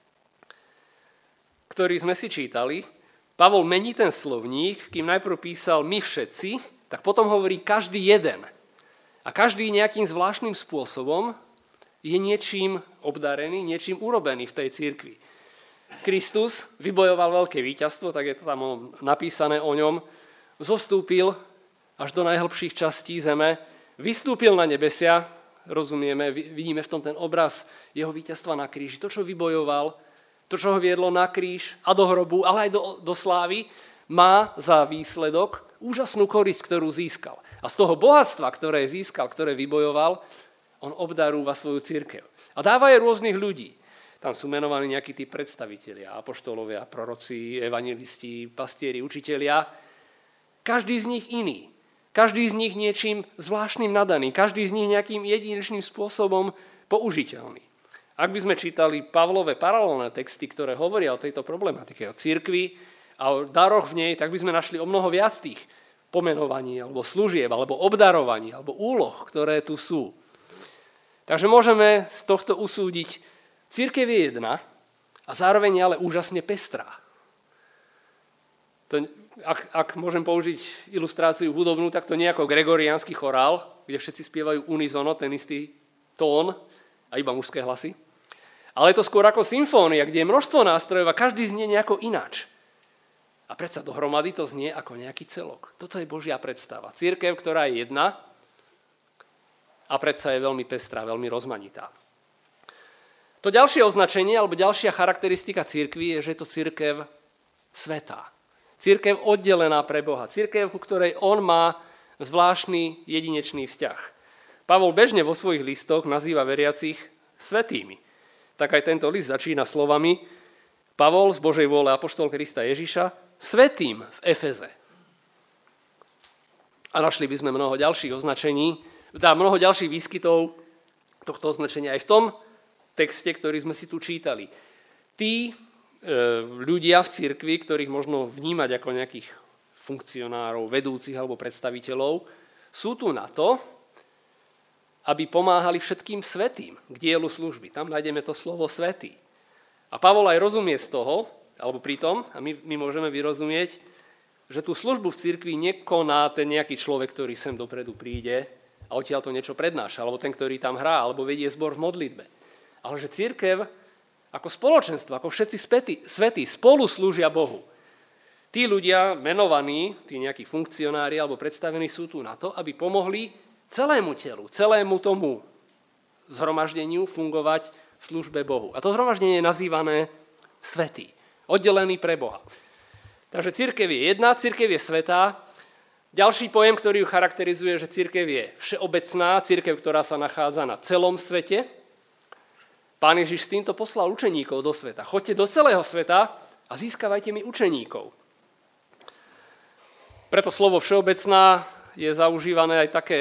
ktorý sme si čítali, Pavol mení ten slovník, kým najprv písal my všetci, tak potom hovorí každý jeden. A každý nejakým zvláštnym spôsobom je niečím obdarený, niečím urobený v tej cirkvi. Kristus vybojoval veľké víťazstvo, tak je to tam napísané o ňom, zostúpil až do najhlbších častí zeme, vystúpil na nebesia, rozumieme, vidíme v tom ten obraz jeho víťazstva na kríži. To, čo vybojoval, to, čo ho viedlo na kríž a do hrobu, ale aj do, do slávy, má za výsledok úžasnú korisť, ktorú získal. A z toho bohatstva, ktoré získal, ktoré vybojoval, on obdarúva svoju cirkev. A dáva jej rôznych ľudí. Tam sú menovaní nejakí tí predstavitelia, apoštolovia, proroci, evangelisti, pastieri, učitelia. Každý z nich iný. Každý z nich niečím zvláštnym nadaný. Každý z nich nejakým jedinečným spôsobom použiteľný. Ak by sme čítali Pavlové paralelné texty, ktoré hovoria o tejto problematike, o cirkvi a o daroch v nej, tak by sme našli o mnoho viac tých pomenovaní, alebo služieb, alebo obdarovaní, alebo úloh, ktoré tu sú. Takže môžeme z tohto usúdiť, cirkev je jedna a zároveň ale úžasne pestrá. To, ak, ak môžem použiť ilustráciu hudobnú, tak to nie je ako gregoriánsky chorál, kde všetci spievajú unisono, ten istý tón a iba mužské hlasy. Ale je to skôr ako symfónia, kde je množstvo nástrojov a každý znie nejako ináč. A predsa dohromady to znie ako nejaký celok. Toto je Božia predstava. Cirkev, ktorá je jedna a predsa je veľmi pestrá, veľmi rozmanitá. To ďalšie označenie, alebo ďalšia charakteristika cirkvi je, že je to cirkev svätá. Cirkev oddelená pre Boha. Cirkev, ku ktorej on má zvláštny jedinečný vzťah. Pavol bežne vo svojich listoch nazýva veriacich svätými. Tak aj tento list začína slovami Pavol z Božej vôle apoštol Krista Ježiša svätým v Efeze. A našli by sme mnoho ďalších označení, teda mnoho ďalších výskytov tohto označenia aj v tom texte, ktorý sme si tu čítali. Tí ľudia v cirkvi, ktorých možno vnímať ako nejakých funkcionárov, vedúcich alebo predstaviteľov, sú tu na to, aby pomáhali všetkým svätým k dielu služby. Tam nájdeme to slovo svätý. A Pavol aj rozumie z toho, alebo pritom, a my, my môžeme vyrozumieť, že tú službu v cirkvi nekoná ten nejaký človek, ktorý sem dopredu príde a odtiaľ to niečo prednáša, alebo ten, ktorý tam hrá, alebo vedie zbor v modlitbe. Ale že cirkev ako spoločenstvo, ako všetci svätí spolu slúžia Bohu. Tí ľudia menovaní, tí nejakí funkcionári alebo predstavení sú tu na to, aby pomohli celému telu, celému tomu zhromaždeniu fungovať v službe Bohu. A to zhromaždenie je nazývané svätý, oddelený pre Boha. Takže cirkev je jedna, cirkev je svätá. Ďalší pojem, ktorý ju charakterizuje, že cirkev je všeobecná, cirkev, ktorá sa nachádza na celom svete. Pán Ježiš s týmto poslal učeníkov do sveta. Choďte do celého sveta a získavajte mi učeníkov. Preto slovo všeobecná je zaužívané aj také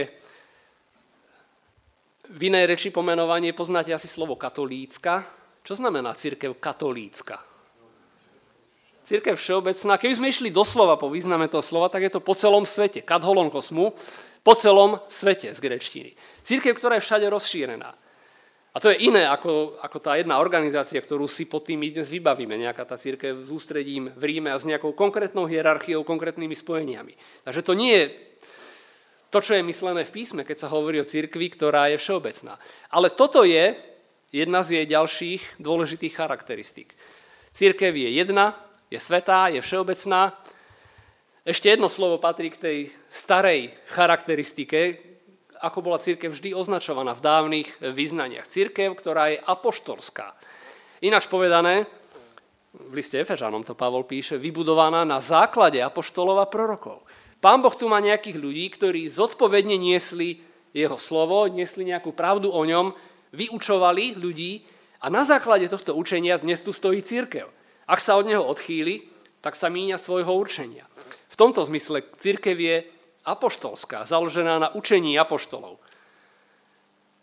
v inej reči pomenovanie. Poznáte asi slovo katolícka. Čo znamená cirkev katolícka? Cirkev všeobecná. Keby sme išli doslova po význame toho slova, tak je to po celom svete. Katholon kosmu, po celom svete z gréčtiny. Cirkev, ktorá je všade rozšírená. A to je iné ako, ako tá jedna organizácia, ktorú si pod tým dnes vybavíme. Nejaká tá cirkev s ústredím v Ríme a s nejakou konkrétnou hierarchiou, konkrétnymi spojeniami. Takže to nie je to, čo je myslené v písme, keď sa hovorí o cirkvi, ktorá je všeobecná. Ale toto je jedna z jej ďalších dôležitých charakteristík. Cirkev je jedna, je svätá, je všeobecná. Ešte jedno slovo patrí k tej starej charakteristike, ako bola cirkev vždy označovaná v dávnych vyznaniach. Cirkev, ktorá je apoštolská. Ináč povedané, v liste Efežanom to Pavol píše, vybudovaná na základe apoštolov a prorokov. Pán Boh tu má nejakých ľudí, ktorí zodpovedne niesli jeho slovo, niesli nejakú pravdu o ňom, vyučovali ľudí a na základe tohto učenia dnes tu stojí cirkev. Ak sa od neho odchýli, tak sa míňa svojho učenia. V tomto zmysle cirkev je apoštolská, založená na učení apoštolov.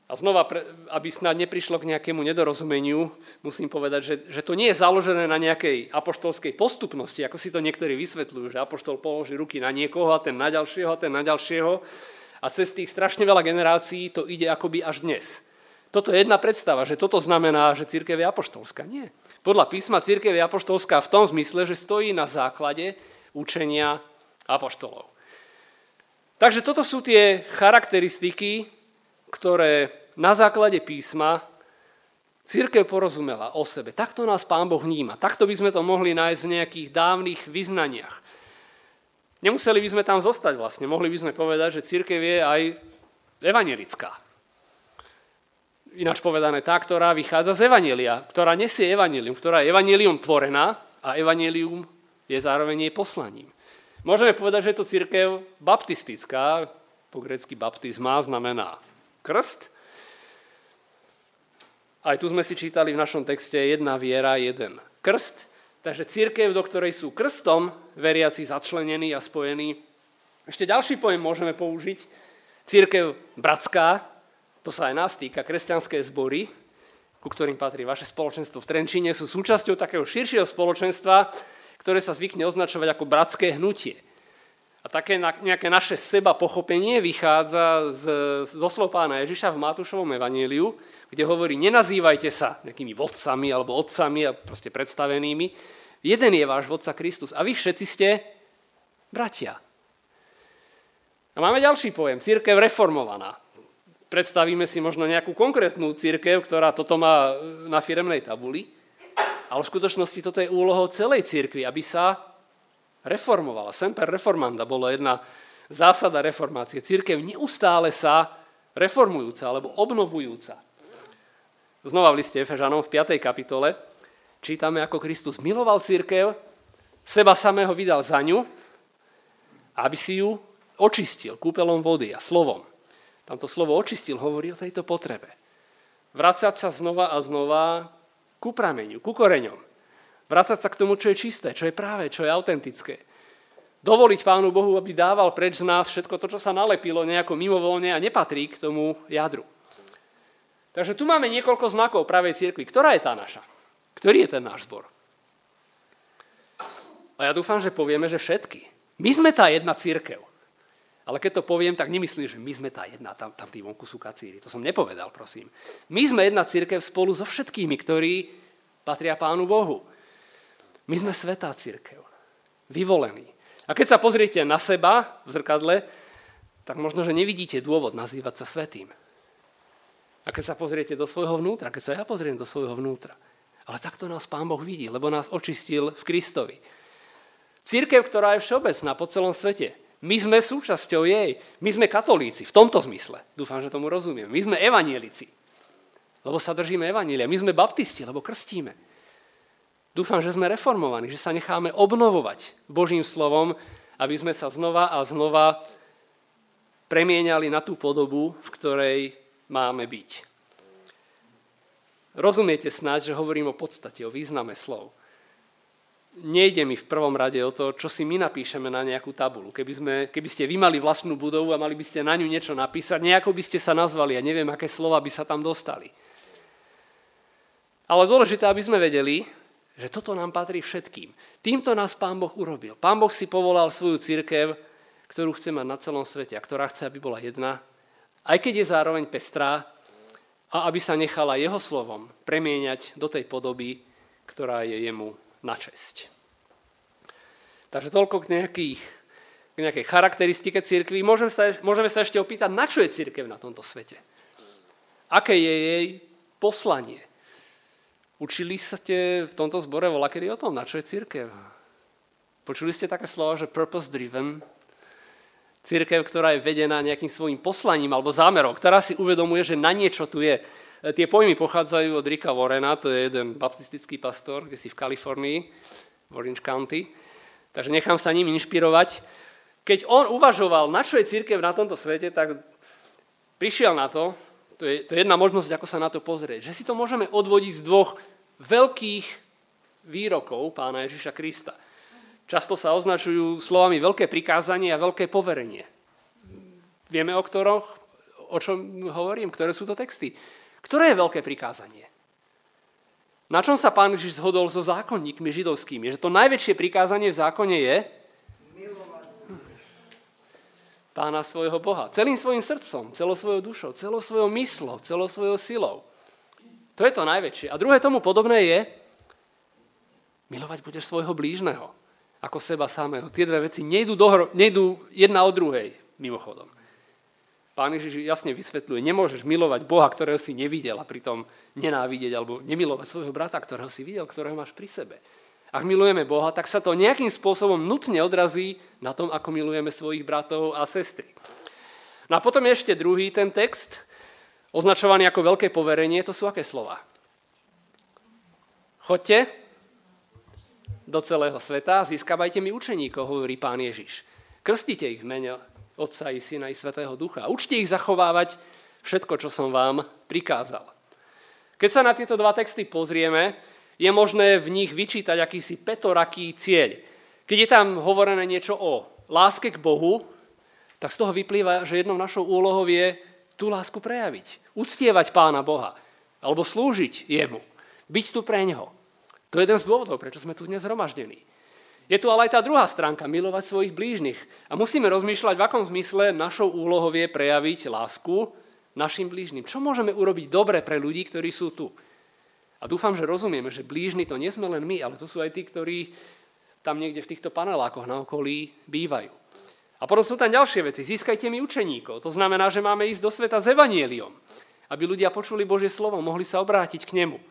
A znova, aby snad neprišlo k nejakému nedorozumeniu, musím povedať, že, že to nie je založené na nejakej apoštolskej postupnosti, ako si to niektorí vysvetľujú, že apoštol položí ruky na niekoho a ten na ďalšieho a ten na ďalšieho a cez tých strašne veľa generácií to ide akoby až dnes. Toto je jedna predstava, že toto znamená, že cirkev je apoštolská. Nie. Podľa písma cirkev je apoštolská v tom zmysle, že stojí na základe učenia apoštolov. Takže toto sú tie charakteristiky, ktoré na základe písma cirkev porozumela o sebe. Takto nás Pán Boh vníma. Takto by sme to mohli nájsť v nejakých dávnych vyznaniach. Nemuseli by sme tam zostať vlastne. Mohli by sme povedať, že cirkev je aj evanjelická. Ináč povedané tá, ktorá vychádza z evanjelia, ktorá nesie evanjelium, ktorá je evanjelium tvorená a evanjelium je zároveň jej poslaním. Môžeme povedať, že je to cirkev baptistická, po grécky baptizma znamená krst. Aj tu sme si čítali v našom texte jedna viera, jeden krst. Takže cirkev, do ktorej sú krstom veriaci začlenení a spojení. Ešte ďalší pojem môžeme použiť. Cirkev bratská, to sa aj nás týka, kresťanské zbory, ku ktorým patrí vaše spoločenstvo v Trenčíne, sú súčasťou takého širšieho spoločenstva, ktoré sa zvykne označovať ako bratské hnutie. A také nejaké naše seba pochopenie vychádza z, zo slov Pána Ježiša v Matúšovom evanjeliu, kde hovorí, nenazývajte sa nejakými vodcami alebo otcami a proste predstavenými. Jeden je váš vodca Kristus a vy všetci ste bratia. A máme ďalší pojem, cirkev reformovaná. Predstavíme si možno nejakú konkrétnu cirkev, ktorá toto má na firemnej tabuli, ale v skutočnosti toto je úlohou celej cirkvi, aby sa reformovala. Semper reformanda bola jedna zásada reformácie. Cirkev neustále sa reformujúca alebo obnovujúca. Znova v liste Efežanom v piatej kapitole čítame, ako Kristus miloval cirkev, seba samého vydal za ňu, aby si ju očistil kúpelom vody a slovom. Tamto slovo očistil hovorí o tejto potrebe. Vracať sa znova a znova ku prameňu, ku koreňom. Vrácať sa k tomu, čo je čisté, čo je práve, čo je autentické. Dovoliť Pánu Bohu, aby dával preč z nás všetko to, čo sa nalepilo nejako mimovoľne a nepatrí k tomu jadru. Takže tu máme niekoľko znakov pravej cirkvi. Ktorá je tá naša? Ktorý je ten náš zbor? A ja dúfam, že povieme, že všetky. My sme tá jedna cirkev. Ale keď to poviem, tak nemyslím, že my sme tá jedna, tam, tam tí vonku sú kacíri. To som nepovedal, prosím. My sme jedna cirkev spolu so všetkými, ktorí patria Pánu Bohu. My sme svätá cirkev, vyvolení. A keď sa pozriete na seba v zrkadle, tak možno, že nevidíte dôvod nazývať sa svätým. A keď sa pozriete do svojho vnútra, keď sa ja pozriem do svojho vnútra, ale takto nás Pán Boh vidí, lebo nás očistil v Kristovi. Cirkev, ktorá je všeobecná po celom svete. My sme súčasťou jej. My sme katolíci, v tomto zmysle. Dúfam, že tomu rozumiem. My sme evanjelici, lebo sa držíme evanjelia. My sme baptisti, lebo krstíme. Dúfam, že sme reformovaní, že sa necháme obnovovať Božím slovom, aby sme sa znova a znova premieniali na tú podobu, v ktorej máme byť. Rozumiete snáď, že hovorím o podstate, o význame slov. Nejde mi v prvom rade o to, čo si my napíšeme na nejakú tabulu. Keby, sme, keby ste vy mali vlastnú budovu a mali by ste na ňu niečo napísať, nejako by ste sa nazvali a neviem, aké slova by sa tam dostali. Ale dôležité, aby sme vedeli, že toto nám patrí všetkým. Týmto nás Pán Boh urobil. Pán Boh si povolal svoju cirkev, ktorú chce mať na celom svete a ktorá chce, aby bola jedna, aj keď je zároveň pestrá a aby sa nechala jeho slovom premieňať do tej podoby, ktorá je jemu na česť. Takže toľko k, nejakých, k nejakej charakteristike cirkvi. Môžeme sa, môžeme sa ešte opýtať, na čo je cirkev na tomto svete? Aké je jej poslanie? Učili ste v tomto zbore voľakedy o tom, na čo je cirkev? Počuli ste také slovo, že purpose driven? Cirkev, ktorá je vedená nejakým svojím poslaním alebo zámerom, ktorá si uvedomuje, že na niečo tu je. Tie pojmy pochádzajú od Ricka Warrena, to je jeden baptistický pastor, kde si v Kalifornii, v Orange County. Takže nechám sa ním inšpirovať. Keď on uvažoval, na čo je cirkev na tomto svete, tak prišiel na to, To je, to je jedna možnosť, ako sa na to pozrieť. Že si to môžeme odvodiť z dvoch veľkých výrokov Pána Ježiša Krista. Často sa označujú slovami veľké prikázanie a veľké poverenie. Vieme, o, ktoroch, o čom hovorím? Ktoré sú to texty? Ktoré je veľké prikázanie? Na čom sa Pán Ježiš zhodol so zákonníkmi židovskými? Že to najväčšie prikázanie v zákone je Pána svojho Boha. Celým svojim srdcom, celou svojou dušou, celou svojou myslou, celou svojou silou. To je to najväčšie. A druhé tomu podobné je milovať budeš svojho blížneho ako seba samého. Tie dve veci nejdú, dohro, nejdú jedna od druhej, mimochodom. Pán Ježiš jasne vysvetľuje, nemôžeš milovať Boha, ktorého si nevidel a pritom nenávidieť alebo nemilovať svojho brata, ktorého si videl, ktorého máš pri sebe. Ak milujeme Boha, tak sa to nejakým spôsobom nutne odrazí na tom, ako milujeme svojich bratov a sestry. No a potom ešte druhý ten text, označovaný ako veľké poverenie, to sú aké slova? Choďte do celého sveta, získavajte mi učeníkov, hovorí Pán Ježiš. Krstite ich v mene Otca i Syna i Svätého Ducha. Učte ich zachovávať všetko, čo som vám prikázal. Keď sa na tieto dva texty pozrieme, je možné v nich vyčítať akýsi pätoraký cieľ. Keď je tam hovorené niečo o láske k Bohu, tak z toho vyplýva, že jednou našou úlohou je tú lásku prejaviť. Uctievať Pána Boha. Alebo slúžiť jemu. Byť tu pre neho. To je jeden z dôvodov, prečo sme tu dnes zhromaždení. Je tu ale aj tá druhá stránka, milovať svojich blížnych. A musíme rozmýšľať, v akom zmysle našou úlohou je prejaviť lásku našim blížnym. Čo môžeme urobiť dobre pre ľudí, ktorí sú tu? A dúfam, že rozumieme, že blížni to nie sme len my, ale to sú aj tí, ktorí tam niekde v týchto panelákoch na okolí bývajú. A potom sú tam ďalšie veci. Získajte mi učeníkov. To znamená, že máme ísť do sveta s evanjeliom, aby ľudia počuli Božie slovo, mohli sa obrátiť k nemu.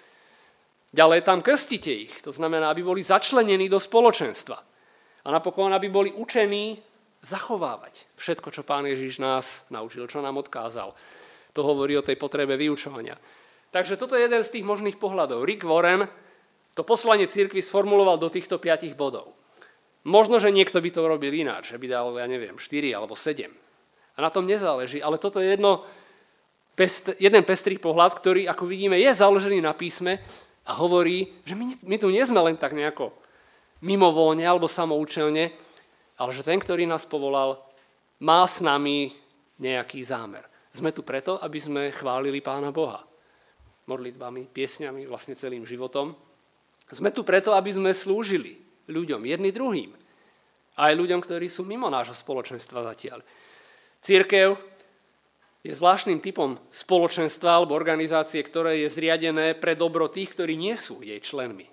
Ďalej tam krstite ich. To znamená, aby boli začlenení do spoločenstva. A napokon, aby boli učení zachovávať všetko, čo Pán Ježiš nás naučil, čo nám odkázal. To hovorí o tej potrebe vyučovania. Takže toto je jeden z tých možných pohľadov. Rick Warren to poslanie cirkvi sformuloval do týchto piatich bodov. Možno, že niekto by to robil ináč, že by dal, ja neviem, štyri alebo sedem. A na tom nezáleží, ale toto je jedno, pest, jeden pestrý pohľad, ktorý, ako vidíme, je založený na písme a hovorí, že my, my tu nie sme len tak nejako mimovoľne alebo samoučelne, ale že ten, ktorý nás povolal, má s nami nejaký zámer. Sme tu preto, aby sme chválili Pána Boha. Modlitbami, piesňami, vlastne celým životom. Sme tu preto, aby sme slúžili ľuďom, jedni druhým. Aj ľuďom, ktorí sú mimo nášho spoločenstva zatiaľ. Cirkev je zvláštnym typom spoločenstva alebo organizácie, ktoré je zriadené pre dobro tých, ktorí nie sú jej členmi.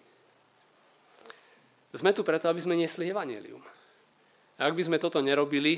Sme tu preto, aby sme niesli evanjelium. A ak by sme toto nerobili,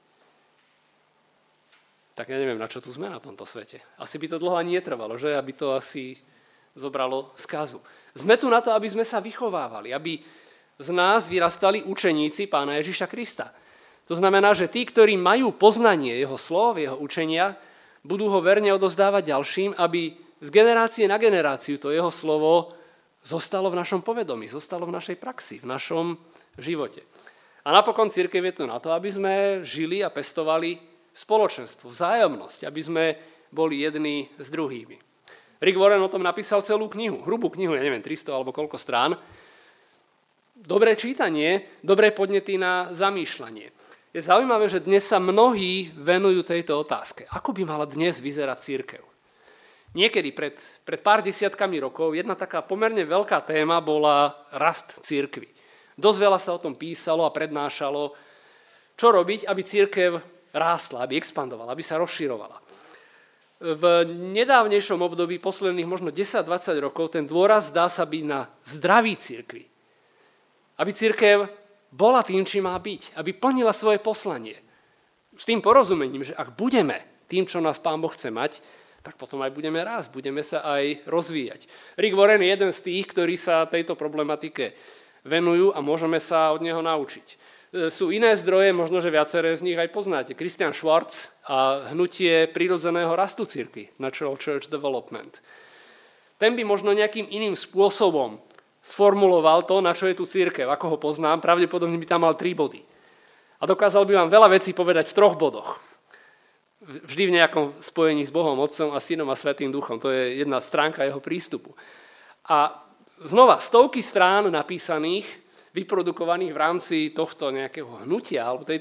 tak ja neviem, na čo tu sme na tomto svete. Asi by to dlho ani netrvalo, že? Aby to asi zobralo skazu. Sme tu na to, aby sme sa vychovávali, aby z nás vyrastali učeníci Pána Ježiša Krista. To znamená, že tí, ktorí majú poznanie jeho slov, jeho učenia, budú ho verne odozdávať ďalším, aby z generácie na generáciu to jeho slovo zostalo v našom povedomí, zostalo v našej praxi, v našom živote. A napokon cirkev je tu na to, aby sme žili a pestovali spoločenstvo, vzájomnosť, aby sme boli jedni s druhými. Rick Warren o tom napísal celú knihu, hrubú knihu, ja neviem, tristo alebo koľko strán. Dobré čítanie, dobré podnety na zamýšľanie. Je zaujímavé, že dnes sa mnohí venujú tejto otázke. Ako by mala dnes vyzerať cirkev? Niekedy pred, pred pár desiatkami rokov jedna taká pomerne veľká téma bola rast cirkvi. Dosť veľa sa o tom písalo a prednášalo, čo robiť, aby cirkev rástla, aby expandovala, aby sa rozširovala. V nedávnejšom období, posledných možno desať dvadsať rokov, ten dôraz dá sa byť na zdraví cirkvi. Aby cirkev bola tým, čím má byť, aby plnila svoje poslanie. S tým porozumením, že ak budeme tým, čo nás Pán Boh chce mať, tak potom aj budeme rásť, budeme sa aj rozvíjať. Rick Warren je jeden z tých, ktorí sa tejto problematike venujú a môžeme sa od neho naučiť. Sú iné zdroje, možno, že viaceré z nich aj poznáte. Christian Schwarz a hnutie prirodzeného rastu cirkvi, Natural Church Development. Ten by možno nejakým iným spôsobom sformuloval to, na čo je tu cirkev. Ako ho poznám, pravdepodobne by tam mal tri body. A dokázal by vám veľa vecí povedať v troch bodoch. Vždy v nejakom spojení s Bohom, Otcom a Synom a Svätým Duchom. To je jedna stránka jeho prístupu. A znova, stovky strán napísaných, vyprodukovaných v rámci tohto nejakého hnutia alebo tejto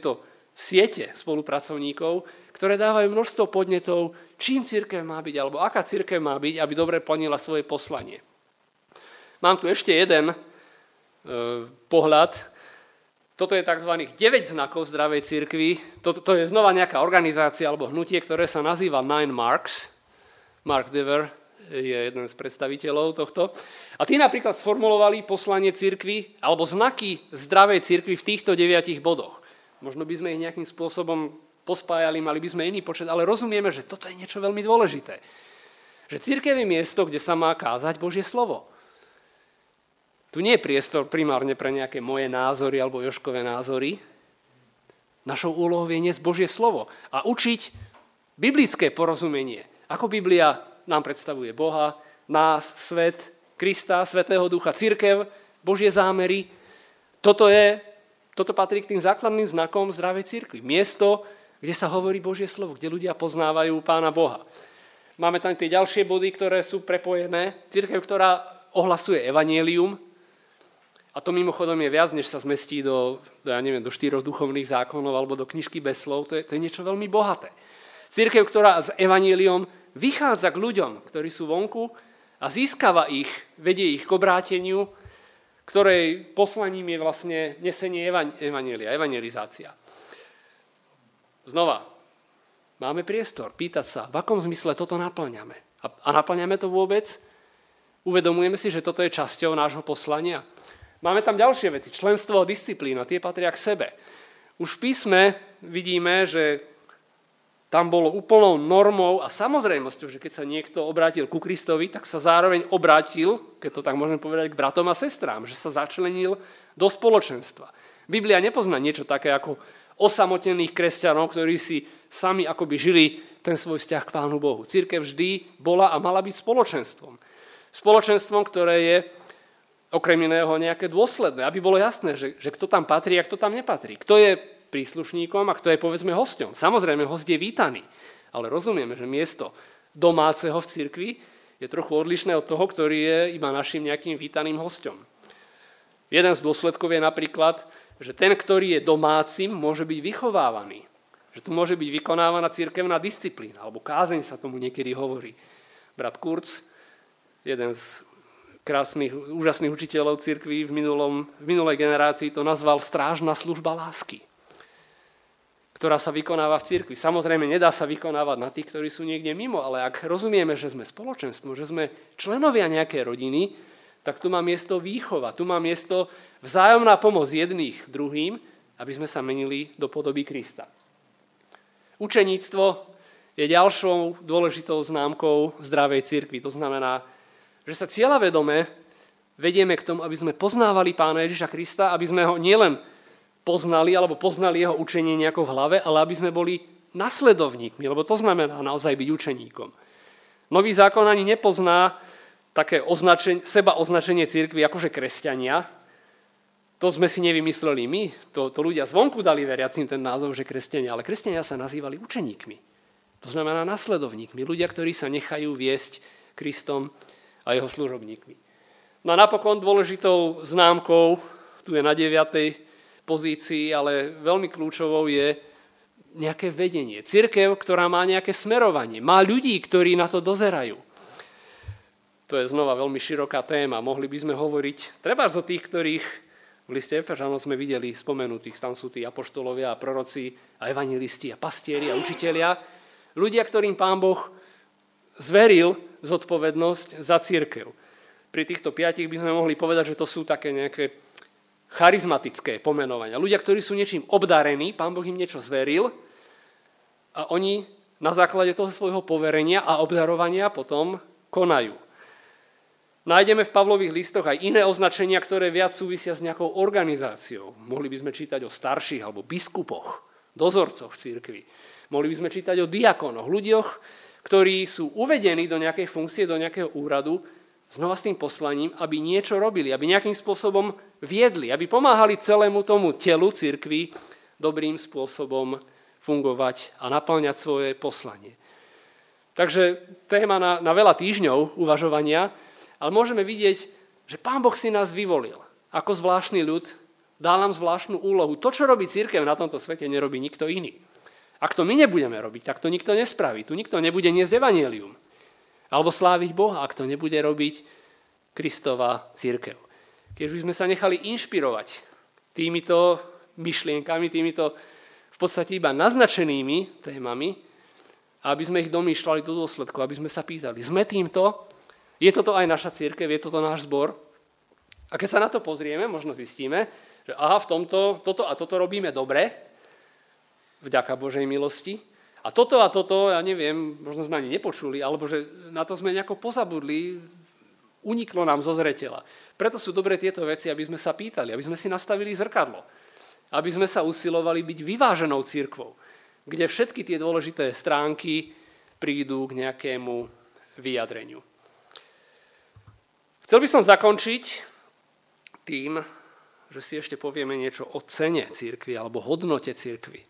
siete spolupracovníkov, ktoré dávajú množstvo podnetov, čím cirkev má byť, alebo aká cirkev má byť, aby dobre plnila svoje poslanie. Mám tu ešte jeden e, pohľad. Toto je tzv. deväť znakov zdravej cirkvi. Toto to je znova nejaká organizácia alebo hnutie, ktoré sa nazýva Nine Marks. Mark Dever je jeden z predstaviteľov tohto. A tí napríklad sformulovali poslanie cirkvi alebo znaky zdravej cirkvi v týchto deviatich bodoch. Možno by sme ich nejakým spôsobom pospájali, mali by sme iný počet, ale rozumieme, že toto je niečo veľmi dôležité. Že cirkev je miesto, kde sa má kázať Božie slovo. Tu nie je priestor primárne pre nejaké moje názory alebo Jožkové názory. Našou úlohou je niesť Božie slovo a učiť biblické porozumenie. Ako Biblia nám predstavuje Boha, nás, svet, Krista, Svätého Ducha, cirkev, Božie zámery. Toto, je, toto patrí k tým základným znakom zdravej cirkvi. Miesto, kde sa hovorí Božie slovo, kde ľudia poznávajú Pána Boha. Máme tam tie ďalšie body, ktoré sú prepojené. Cirkev, ktorá ohlasuje evanjelium, a to mimochodom je viac, než sa zmestí do, do, ja neviem, do štyroch duchovných zákonov alebo do knižky bez slov, to je, to je niečo veľmi bohaté. Cirkev, ktorá s evanjeliom vychádza k ľuďom, ktorí sú vonku a získava ich, vedie ich k obráteniu, ktorej poslaním je vlastne nesenie evanjelia, evangelizácia. Znova, máme priestor pýtať sa, v akom zmysle toto naplňame. A, a naplňame to vôbec? Uvedomujeme si, že toto je časťou nášho poslania? Máme tam ďalšie veci, členstvo a disciplína, tie patria k sebe. Už v písme vidíme, že tam bolo úplnou normou a samozrejmosťou, že keď sa niekto obrátil ku Kristovi, tak sa zároveň obrátil, keď to tak môžem povedať, k bratom a sestrám, že sa začlenil do spoločenstva. Biblia nepozná niečo také ako osamotených kresťanov, ktorí si sami akoby žili ten svoj vzťah k Pánu Bohu. Cirkev vždy bola a mala byť spoločenstvom. Spoločenstvom, ktoré je okrem iného nejaké dôsledné, aby bolo jasné, že, že kto tam patrí a kto tam nepatrí. Kto je príslušníkom a kto je, povedzme, hosťom. Samozrejme, host je vítaný, ale rozumieme, že miesto domáceho v cirkvi je trochu odlišné od toho, ktorý je iba našim nejakým vítaným hosťom. Jeden z dôsledkov je napríklad, že ten, ktorý je domácim, môže byť vychovávaný. Že tu môže byť vykonávaná cirkevná disciplína, alebo kázeň sa tomu niekedy hovorí. Brat Kurz, jeden z krásnych, úžasných učiteľov cirkvi v, minulom, v minulej generácii, to nazval strážna služba lásky, ktorá sa vykonáva v cirkvi. Samozrejme, nedá sa vykonávať na tých, ktorí sú niekde mimo, ale ak rozumieme, že sme spoločenstvo, že sme členovia nejakej rodiny, tak tu má miesto výchova, tu má miesto vzájomná pomoc jedných druhým, aby sme sa menili do podoby Krista. Učeníctvo je ďalšou dôležitou známkou zdravej cirkvi. To znamená, že sa cieľavedome vedieme k tomu, aby sme poznávali Pána Ježiša Krista, aby sme ho nielen poznali, alebo poznali jeho učenie nejako v hlave, ale aby sme boli nasledovníkmi, lebo to znamená naozaj byť učeníkom. Nový zákon ani nepozná také označenie, seba označenie cirkvi akože kresťania. To sme si nevymysleli my, to, to ľudia zvonku dali veriacim ten názov, že kresťania, ale kresťania sa nazývali učeníkmi. To znamená nasledovníkmi, ľudia, ktorí sa nechajú viesť Kristom a jeho služobníkmi. No a napokon dôležitou známkou, tu je na deviatej pozícii, ale veľmi kľúčovou je nejaké vedenie. Cirkev, ktorá má nejaké smerovanie, má ľudí, ktorí na to dozerajú. To je znova veľmi široká téma. Mohli by sme hovoriť trebárs o tých, ktorých v liste Efežanom sme videli spomenutých. Tam sú tí apoštolovia a proroci a evanjelisti a pastieri a učitelia. Ľudia, ktorým Pán Boh zveril zodpovednosť za cirkev. Pri týchto piatich by sme mohli povedať, že to sú také nejaké charizmatické pomenovania. Ľudia, ktorí sú niečím obdarení, Pán Boh im niečo zveril a oni na základe toho svojho poverenia a obdarovania potom konajú. Nájdeme v Pavlových listoch aj iné označenia, ktoré viac súvisia s nejakou organizáciou. Mohli by sme čítať o starších alebo biskupoch, dozorcoch v cirkvi. Mohli by sme čítať o diakonoch, ľuďoch, ktorí sú uvedení do nejakej funkcie, do nejakého úradu, znova s tým poslaním, aby niečo robili, aby nejakým spôsobom viedli, aby pomáhali celému tomu telu cirkvi dobrým spôsobom fungovať a naplňať svoje poslanie. Takže téma na, na veľa týždňov uvažovania, ale môžeme vidieť, že Pán Boh si nás vyvolil ako zvláštny ľud Dal nám zvláštnu úlohu. To, čo robí cirkev na tomto svete, nerobí nikto iný. Ak to my nebudeme robiť, tak to nikto nespraví. Tu nikto nebude niesť evanjelium. Alebo sláviť Boha, ak to nebude robiť Kristova cirkev. Keď by sme sa nechali inšpirovať týmito myšlienkami, týmito v podstate iba naznačenými témami, aby sme ich domýšľali do dôsledku, aby sme sa pýtali, sme týmto, je toto aj naša cirkev, je toto náš zbor? A keď sa na to pozrieme, možno zistíme, že aha, v tomto, toto a toto robíme dobre, vďaka Božej milosti, a toto a toto, ja neviem, možno sme ani nepočuli, alebo že na to sme nejako pozabudli, uniklo nám zo zreteľa. Preto sú dobré tieto veci, aby sme sa pýtali, aby sme si nastavili zrkadlo, aby sme sa usilovali byť vyváženou cirkvou, kde všetky tie dôležité stránky prídu k nejakému vyjadreniu. Chcel by som zakončiť tým, že si ešte povieme niečo o cene cirkvi alebo hodnote cirkvi.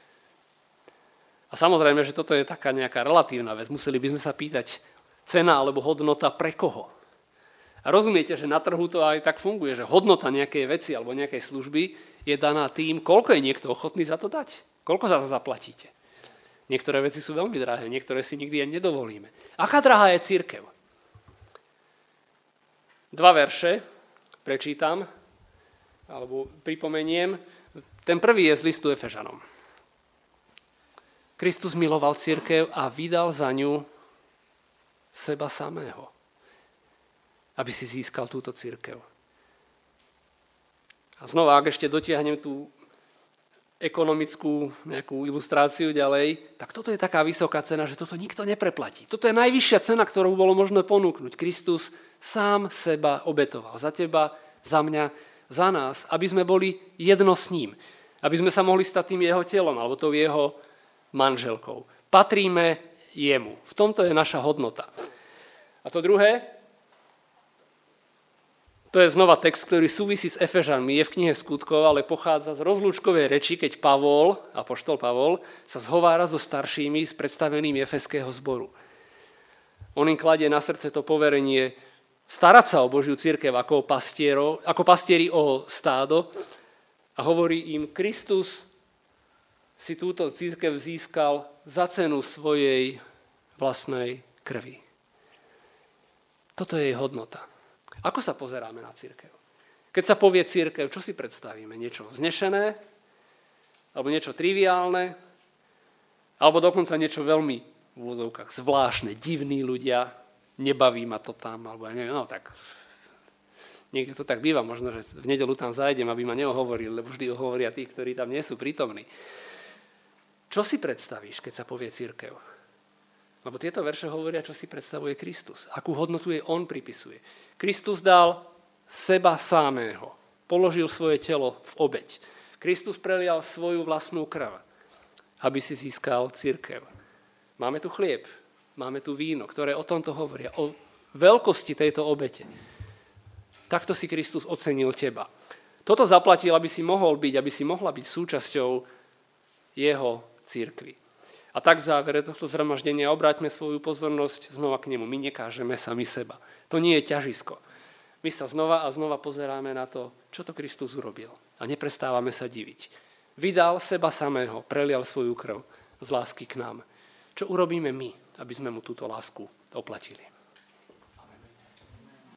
A samozrejme, že toto je taká nejaká relatívna vec. Museli by sme sa pýtať, cena alebo hodnota pre koho? A rozumiete, že na trhu to aj tak funguje, že hodnota nejakej veci alebo nejakej služby je daná tým, koľko je niekto ochotný za to dať. Koľko za to zaplatíte? Niektoré veci sú veľmi drahé, niektoré si nikdy ani nedovolíme. Aká drahá je cirkev? Dva verše prečítam, alebo pripomeniem. Ten prvý je z listu Efežanom. Kristus miloval cirkev a vydal za ňu seba samého, aby si získal túto cirkev. A znova, ak ešte dotiahnem tú ekonomickú nejakú ilustráciu ďalej, tak toto je taká vysoká cena, že toto nikto nepreplatí. Toto je najvyššia cena, ktorú bolo možné ponúknuť. Kristus sám seba obetoval. Za teba, za mňa, za nás, aby sme boli jedno s ním. Aby sme sa mohli stať tým jeho telom, alebo tou jeho manželkou. Patríme jemu. V tomto je naša hodnota. A to druhé, to je znova text, ktorý súvisí s Efežanmi, je v knihe Skutkov, ale pochádza z rozlúčkovej reči, keď Pavol, apoštol Pavol, sa zhovára so staršími z predstaveným efeského zboru. On im kladie na srdce to poverenie starať sa o Božiu cirkev ako, ako pastieri o stádo a hovorí im, Kristus si túto cirkev získal za cenu svojej vlastnej krvi. Toto je jej hodnota. Ako sa pozeráme na cirkev? Keď sa povie cirkev, čo si predstavíme? Niečo vznešené? Alebo niečo triviálne? Alebo dokonca niečo veľmi v úvodzovkách zvláštne, divní ľudia, nebaví ma to tam, alebo ja neviem, no tak niekde to tak býva, možno, že v nedeľu tam zájdem, aby ma neohovoril, lebo vždy ohovoria tí, ktorí tam nie sú prítomní. Čo si predstavíš, keď sa povie cirkev? Lebo tieto verše hovoria, čo si predstavuje Kristus. Akú hodnotu jej on pripisuje. Kristus dal seba samého. Položil svoje telo v obeť. Kristus prelial svoju vlastnú krv, aby si získal cirkev. Máme tu chlieb, máme tu víno, ktoré o tomto hovoria. O veľkosti tejto obete. Takto si Kristus ocenil teba. Toto zaplatil, aby si mohol byť, aby si mohla byť súčasťou jeho cirkvi. A tak v závere tohto zhromaždenia obráťme svoju pozornosť znova k nemu. My nekážeme sami seba. To nie je ťažisko. My sa znova a znova pozeráme na to, čo to Kristus urobil. A neprestávame sa diviť. Vydal seba samého, prelial svoju krv z lásky k nám. Čo urobíme my, aby sme mu túto lásku oplatili?